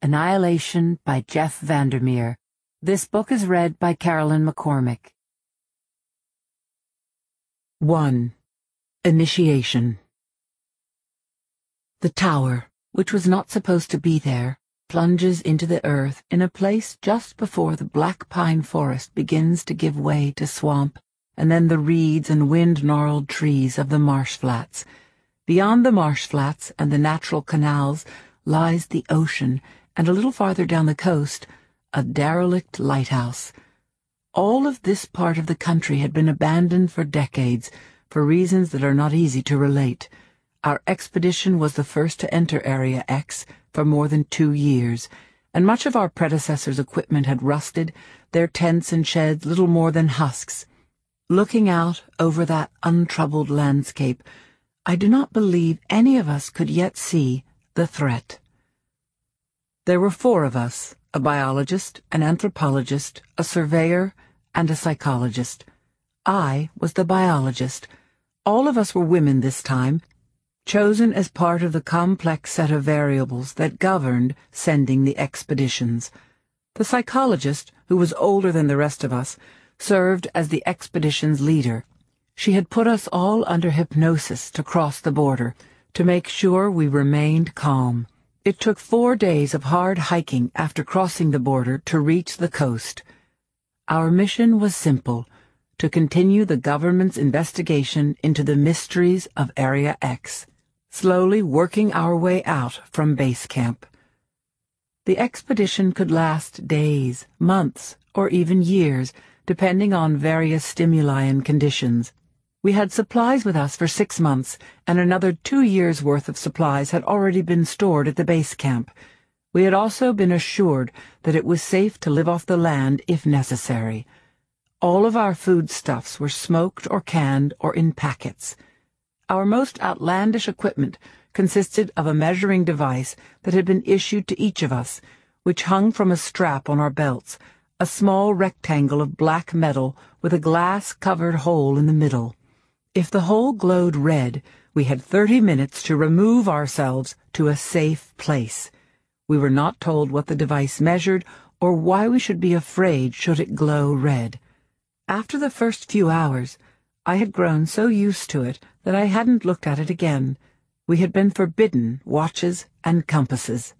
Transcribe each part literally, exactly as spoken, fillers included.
Annihilation by Jeff Vandermeer. This book is read by Carolyn McCormick. one. Initiation. The tower, which was not supposed to be there, plunges into the earth in a place just before the black pine forest begins to give way to swamp, and then the reeds and wind-gnarled trees of the marsh flats. Beyond the marsh flats and the natural canals lies the ocean, and a little farther down the coast, a derelict lighthouse. All of this part of the country had been abandoned for decades, for reasons that are not easy to relate. Our expedition was the first to enter Area X for more than two years, and much of our predecessors' equipment had rusted, their tents and sheds little more than husks. Looking out over that untroubled landscape, I do not believe any of us could yet see the threat. There were four of us, a biologist, an anthropologist, a surveyor, and a psychologist. I was the biologist. All of us were women this time, chosen as part of the complex set of variables that governed sending the expeditions. The psychologist, who was older than the rest of us, served as the expedition's leader. She had put us all under hypnosis to cross the border, to make sure we remained calm. It took four days of hard hiking after crossing the border to reach the coast. Our mission was simple: to continue the government's investigation into the mysteries of Area X, slowly working our way out from base camp. The expedition could last days, months, or even years, depending on various stimuli and conditions. We had supplies with us for six months, and another two years' worth of supplies had already been stored at the base camp. We had also been assured that it was safe to live off the land if necessary. All of our foodstuffs were smoked or canned or in packets. Our most outlandish equipment consisted of a measuring device that had been issued to each of us, which hung from a strap on our belts, a small rectangle of black metal with a glass-covered hole in the middle. If the hole glowed red, we had thirty minutes to remove ourselves to a safe place. We were not told what the device measured or why we should be afraid should it glow red. After the first few hours, I had grown so used to it that I hadn't looked at it again. We had been forbidden watches and compasses.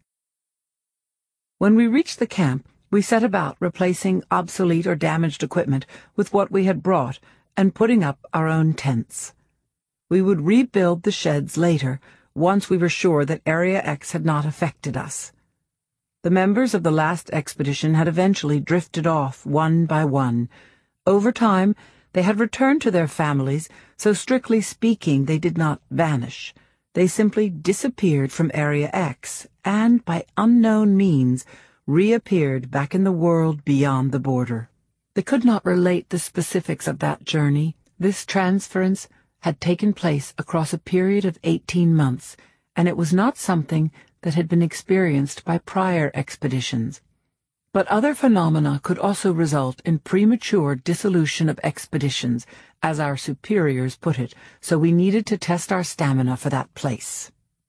When we reached the camp, we set about replacing obsolete or damaged equipment with what we had brought and putting up our own tents. We would rebuild the sheds later, once we were sure that Area X had not affected us. The members of the last expedition had eventually drifted off one by one. Over time, they had returned to their families, so strictly speaking, they did not vanish. They simply disappeared from Area X and, by unknown means, reappeared back in the world beyond the border. They could not relate the specifics of that journey. This transference had taken place across a period of eighteen months, and it was not something that had been experienced by prior expeditions. But other phenomena could also result in premature dissolution of expeditions, as our superiors put it, so we needed to test our stamina for that place.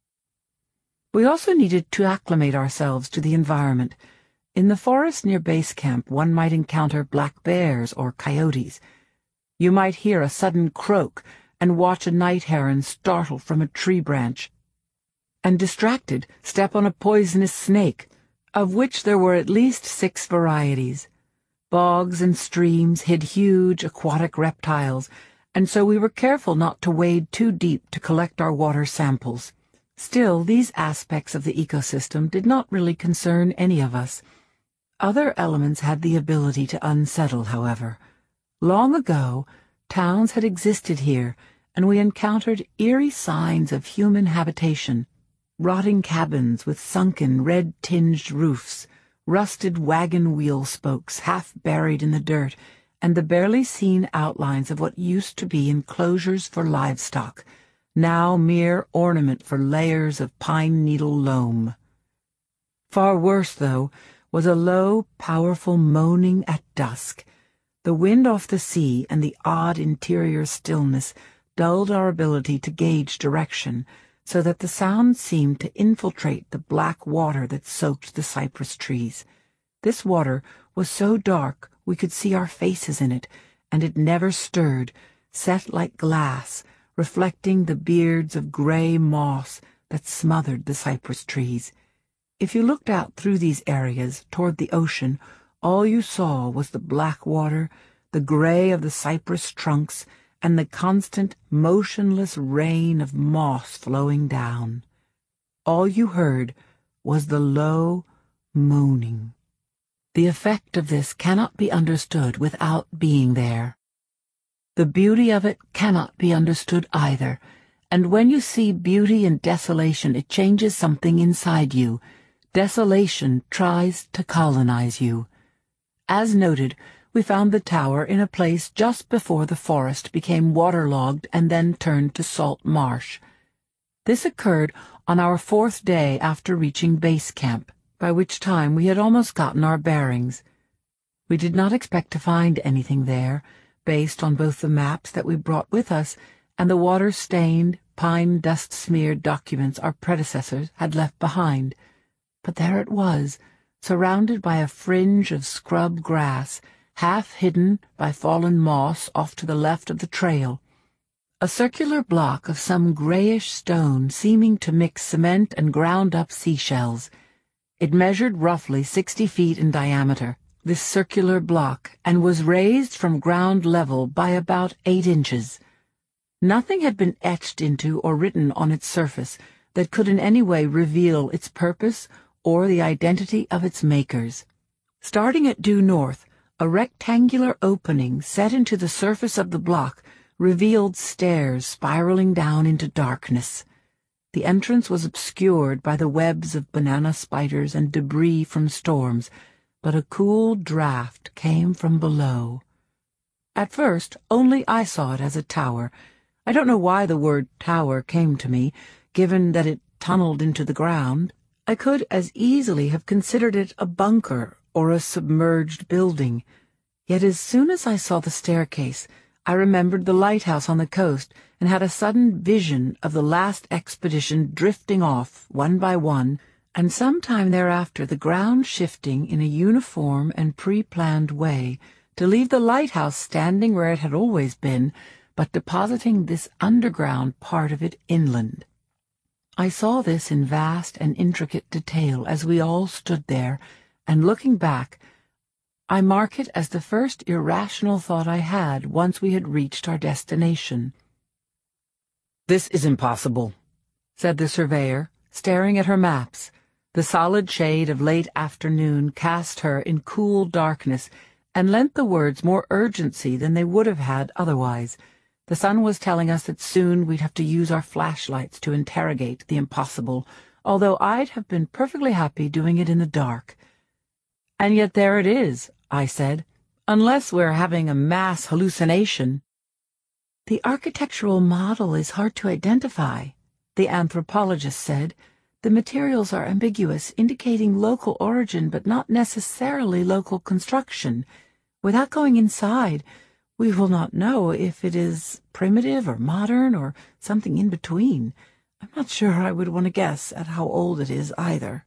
We also needed to acclimate ourselves to the environment. In the forest near base camp, one might encounter black bears or coyotes. You might hear a sudden croak and watch a night heron startle from a tree branch, and distracted step on a poisonous snake, of which there were at least six varieties. Bogs and streams hid huge aquatic reptiles, and so we were careful not to wade too deep to collect our water samples. Still, these aspects of the ecosystem did not really concern any of us. Other elements had the ability to unsettle, however. Long ago, towns had existed here, and we encountered eerie signs of human habitation: rotting cabins with sunken, red-tinged roofs, rusted wagon wheel spokes half buried in the dirt, and the barely seen outlines of what used to be enclosures for livestock, now mere ornament for layers of pine-needle loam. Far worse, though, was a low, powerful moaning at dusk. The wind off the sea and the odd interior stillness dulled our ability to gauge direction, so that the sound seemed to infiltrate the black water that soaked the cypress trees. This water was so dark we could see our faces in it, and it never stirred, set like glass, reflecting the beards of gray moss that smothered the cypress trees. If you looked out through these areas toward the ocean, all you saw was the black water, the gray of the cypress trunks, and the constant, motionless rain of moss flowing down. All you heard was the low moaning. The effect of this cannot be understood without being there. The beauty of it cannot be understood either, and when you see beauty in desolation, it changes something inside you. Desolation tries to colonize you. As noted, we found the tower in a place just before the forest became waterlogged and then turned to salt marsh. This occurred on our fourth day after reaching base camp, by which time we had almost gotten our bearings. We did not expect to find anything there, based on both the maps that we brought with us and the water-stained, pine-dust-smeared documents our predecessors had left behind. But there it was, surrounded by a fringe of scrub grass, half hidden by fallen moss off to the left of the trail. A circular block of some grayish stone seeming to mix cement and ground-up seashells. It measured roughly sixty feet in diameter, this circular block, and was raised from ground level by about eight inches. Nothing had been etched into or written on its surface that could in any way reveal its purpose or the identity of its makers. Starting at due north, a rectangular opening set into the surface of the block revealed stairs spiraling down into darkness. The entrance was obscured by the webs of banana spiders and debris from storms, but a cool draft came from below. At first, only I saw it as a tower. I don't know why the word tower came to me, given that it tunneled into the ground. I could as easily have considered it a bunker or a submerged building. Yet as soon as I saw the staircase, I remembered the lighthouse on the coast and had a sudden vision of the last expedition drifting off, one by one, and some time thereafter the ground shifting in a uniform and pre-planned way to leave the lighthouse standing where it had always been, but depositing this underground part of it inland. I saw this in vast and intricate detail as we all stood there, and looking back, I mark it as the first irrational thought I had once we had reached our destination. "This is impossible," said the surveyor, staring at her maps. The solid shade of late afternoon cast her in cool darkness and lent the words more urgency than they would have had otherwise. The sun was telling us that soon we'd have to use our flashlights to interrogate the impossible, although I'd have been perfectly happy doing it in the dark. "And yet there it is," I said, "unless we're having a mass hallucination." "The architectural model is hard to identify," the anthropologist said. "The materials are ambiguous, indicating local origin but not necessarily local construction. Without going inside, we will not know if it is primitive or modern or something in between. I'm not sure I would want to guess at how old it is either."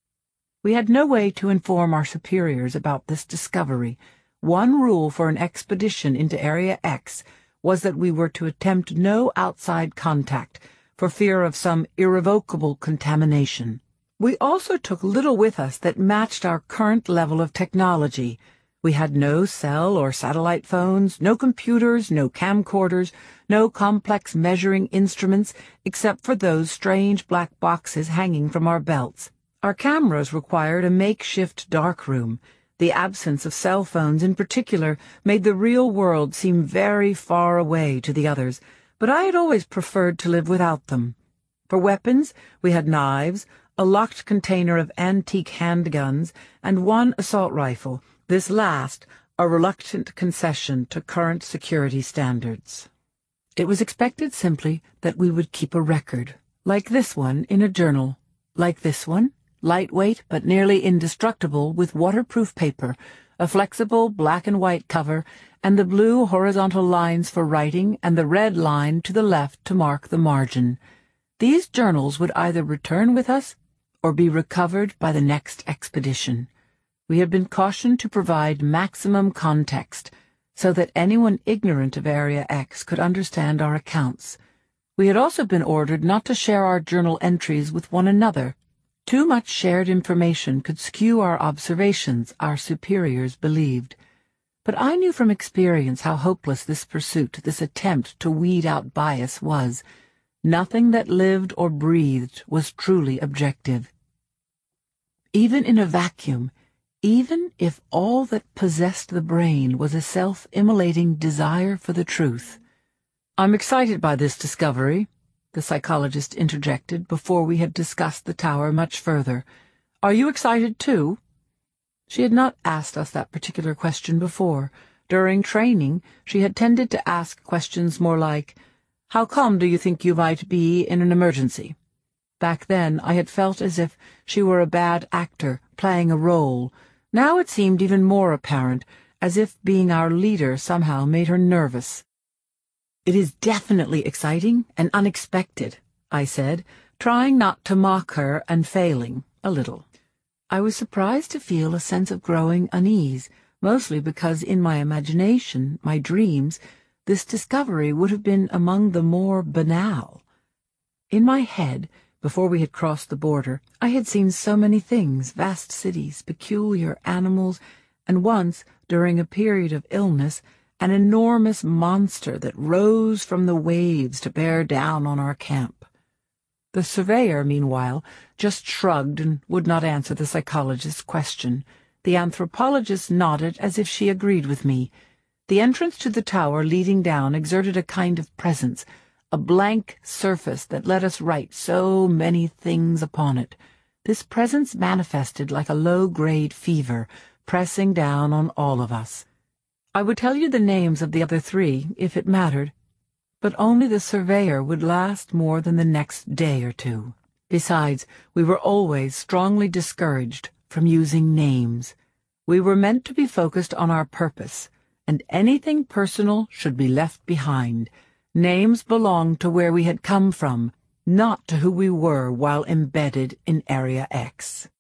We had no way to inform our superiors about this discovery. One rule for an expedition into Area X was that we were to attempt no outside contact, for fear of some irrevocable contamination. We also took little with us that matched our current level of technology. We had no cell or satellite phones, no computers, no camcorders, no complex measuring instruments, except for those strange black boxes hanging from our belts. Our cameras required a makeshift darkroom. The absence of cell phones in particular made the real world seem very far away to the others, but I had always preferred to live without them. For weapons, we had knives, a locked container of antique handguns, and one assault rifle, this last a reluctant concession to current security standards. It was expected simply that we would keep a record, like this one in a journal, like this one, lightweight but nearly indestructible, with waterproof paper, a flexible black and white cover, and the blue horizontal lines for writing and the red line to the left to mark the margin. These journals would either return with us or be recovered by the next expedition. We had been cautioned to provide maximum context so that anyone ignorant of Area X could understand our accounts. We had also been ordered not to share our journal entries with one another. Too much shared information could skew our observations, our superiors believed. But I knew from experience how hopeless this pursuit, this attempt to weed out bias was. Nothing that lived or breathed was truly objective. Even in a vacuum, even if all that possessed the brain was a self-immolating desire for the truth. "I'm excited by this discovery," the psychologist interjected before we had discussed the tower much further. "Are you excited too?" She had not asked us that particular question before. During training, she had tended to ask questions more like, "How calm do you think you might be in an emergency?" Back then, I had felt as if she were a bad actor playing a role. Now it seemed even more apparent, as if being our leader somehow made her nervous. "It is definitely exciting and unexpected," I said, trying not to mock her and failing a little. I was surprised to feel a sense of growing unease, mostly because in my imagination, my dreams, this discovery would have been among the more banal. In my head, before we had crossed the border, I had seen so many things, vast cities, peculiar animals, and once, during a period of illness, an enormous monster that rose from the waves to bear down on our camp. The surveyor, meanwhile, just shrugged and would not answer the psychologist's question. The anthropologist nodded as if she agreed with me. The entrance to the tower leading down exerted a kind of presence, a blank surface that let us write so many things upon it. This presence manifested like a low-grade fever, pressing down on all of us. I would tell you the names of the other three, if it mattered, but only the surveyor would last more than the next day or two. Besides, we were always strongly discouraged from using names. We were meant to be focused on our purpose, and anything personal should be left behind. Names belonged to where we had come from, not to who we were while embedded in Area X.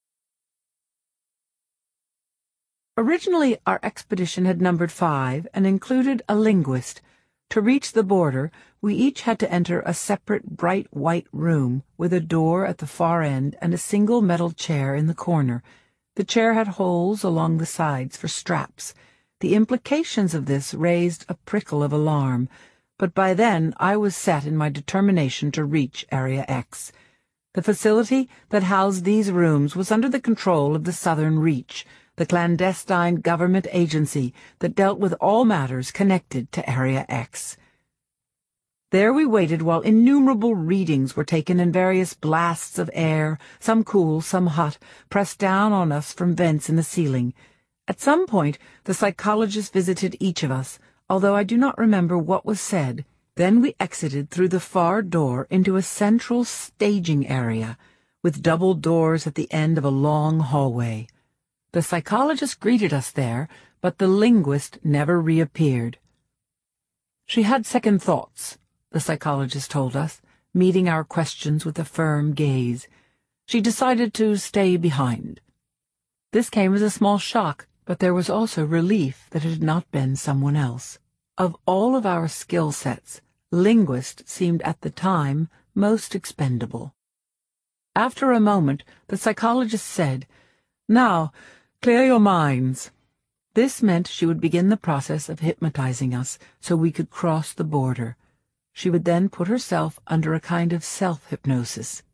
Originally, our expedition had numbered five and included a linguist. To reach the border, we each had to enter a separate bright white room with a door at the far end and a single metal chair in the corner. The chair had holes along the sides for straps. The implications of this raised a prickle of alarm, but by then I was set in my determination to reach Area X. The facility that housed these rooms was under the control of the Southern Reach, the clandestine government agency that dealt with all matters connected to Area X. There we waited while innumerable readings were taken and various blasts of air, some cool, some hot, pressed down on us from vents in the ceiling. At some point, the psychologist visited each of us, although I do not remember what was said. Then we exited through the far door into a central staging area, with double doors at the end of a long hallway. The psychologist greeted us there, but the linguist never reappeared. She had second thoughts, the psychologist told us, meeting our questions with a firm gaze. She decided to stay behind. This came as a small shock, but there was also relief that it had not been someone else. Of all of our skill sets, linguist seemed at the time most expendable. After a moment, the psychologist said, "Now, clear your minds." This meant she would begin the process of hypnotizing us so we could cross the border. She would then put herself under a kind of self-hypnosis.